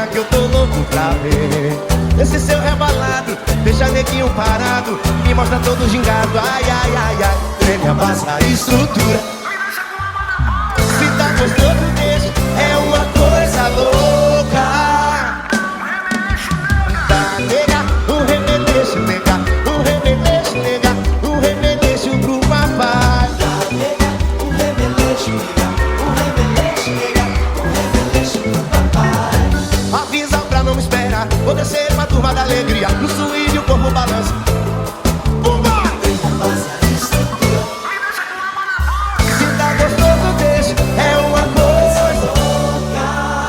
menina que eu tô louco pra ver. Esse seu rebalado deixa neguinho parado, me mostra todo gingado. Ai, ai, ai, ai, ele abaixa a estrutura. Se tá gostoso deixa, é uma coisa louca. Tá nega, um remeleixo, nega, um remeleixo, nega, um remeleixo pro papai. Tá nega, um remeleixo, nega, um remeleixo, nega, um remeleixo pro papai. Avisa pra não me esperar, vou descer pra turma da alegria, no swing o corpo balança. Abaixa a estrutura. Se tá gostoso deixa, é uma coisa Louca.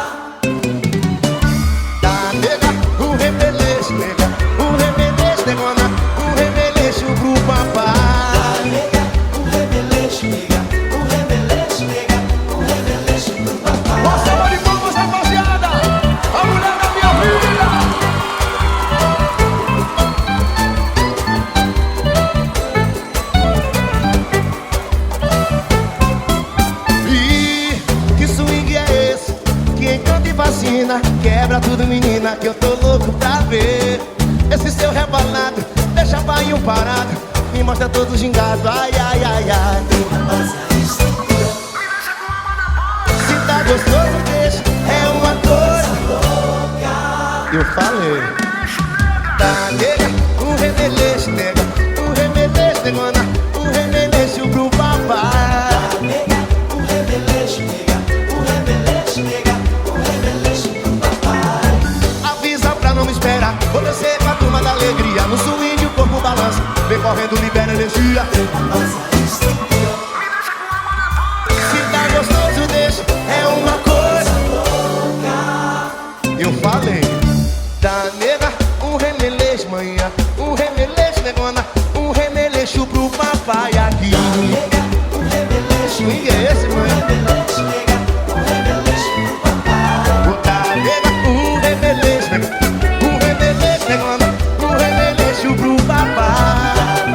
tá nega, um remeleixo, nega, um remeleixo, negona, um remeleixo pro papai. Tá nega, um remeleixo, nega, um remeleixo, nega, um remeleixo pro papai. Você vai de palmas, rapaziada, a mulher da minha vida. Ih, que swing é esse? Que encanta e fascina, quebra tudo menina que eu tô louco pra ver. Esse seu rebalado deixa bainho parado, me mostra todo gingado. Ai, ai, ai, ai. Abaixa a estrutura. Se tá gostoso deixa, é uma coisa. Louca. Eu falei. Tá nega, um remeleixo, nega, um remeleixo, negona, um remeleixo pro papai. Tá nega, um remeleixo, nega, um remeleixo, nega, um remeleixo pro papai. Avisa pra não me esperar, vou descer pra turma da alegria, no swing o corpo balança, vem correndo, libera energia. Abaixa